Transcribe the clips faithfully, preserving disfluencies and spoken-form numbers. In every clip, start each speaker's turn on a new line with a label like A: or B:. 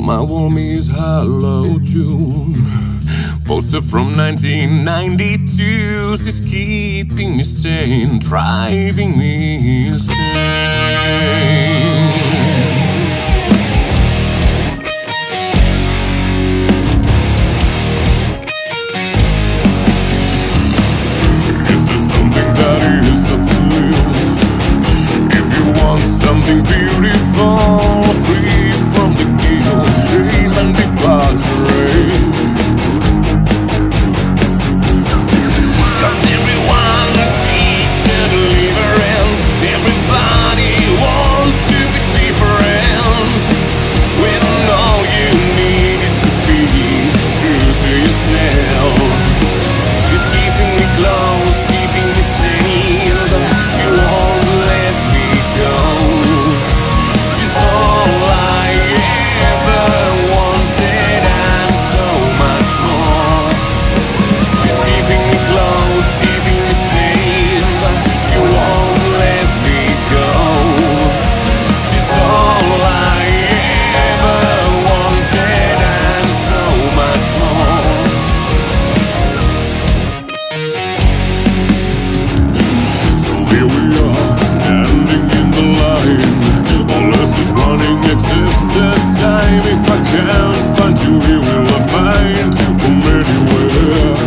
A: my wall is Hello June. Poster from nineteen ninety-two. She's keeping me sane, driving me insane. Is there something that is absolute? If you want something beautiful, free from the guilt, shame and debauchery. Cause everyone seeks a deliverance. Everybody wants to be different, when all you need is to be true to yourself. She's keeping me close, keeping me safe. She won't let me go. She's all I ever wanted and so much more. She's keeping me close, keeping me safe. She won't let me go. She's all I ever wanted and so much more. So here we are, standing in the line. All else is running except the time. If I can't find you here, will I find you from anywhere?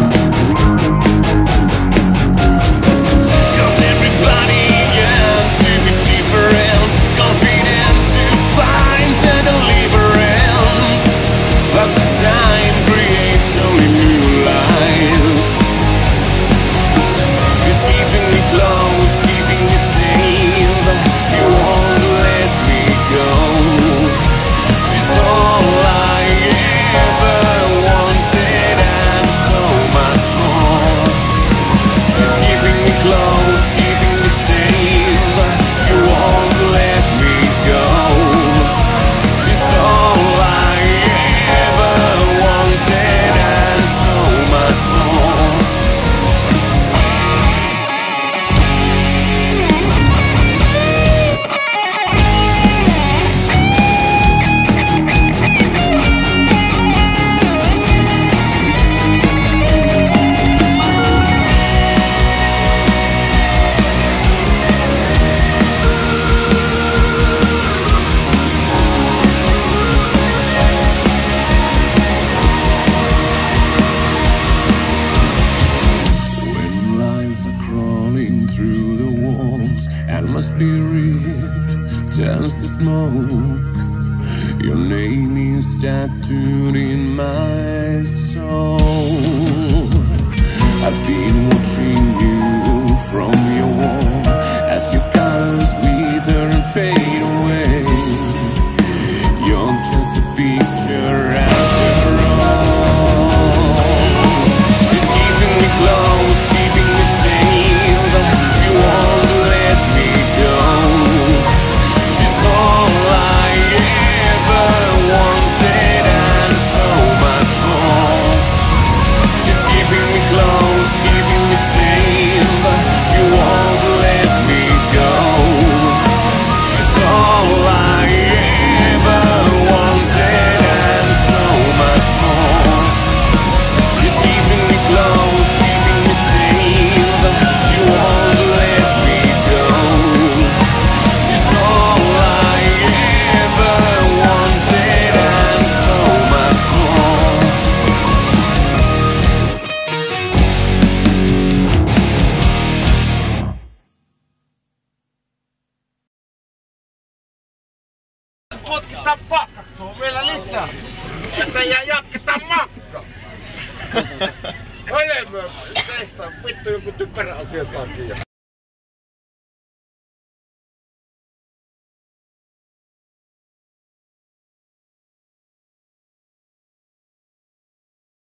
A: Cause everybody yearns to be different, confident to find a deliverance. But the time creates only new lives. She's keeping me close, keeping me safe. She won't let me go. She's all I ever wanted and so much more. She's keeping me close, keeping me safe. She won't let me go. She's all I ever wanted and so much more. When lies are crawling through the walls and my spirit turns to smoke, your name is tattooed in my soul. I've been watching you from your wall as your colors wither and fade away. You're just a picture after all. She's keeping me close, keeping me safe. She won't let me go. She's all I ever wanted and so much more. She's keeping me close, keeping me safe. She won't let me go. She's all I ever wanted and so much more. She's keeping me close, keeping me safe. She won't let me go. She's all I ever wanted and so much more.
B: Potkitaan paskaksi tuohon vielä lisää, että jää jatketaan matkaa. Olemme teistä vittu joku typerä asia takia.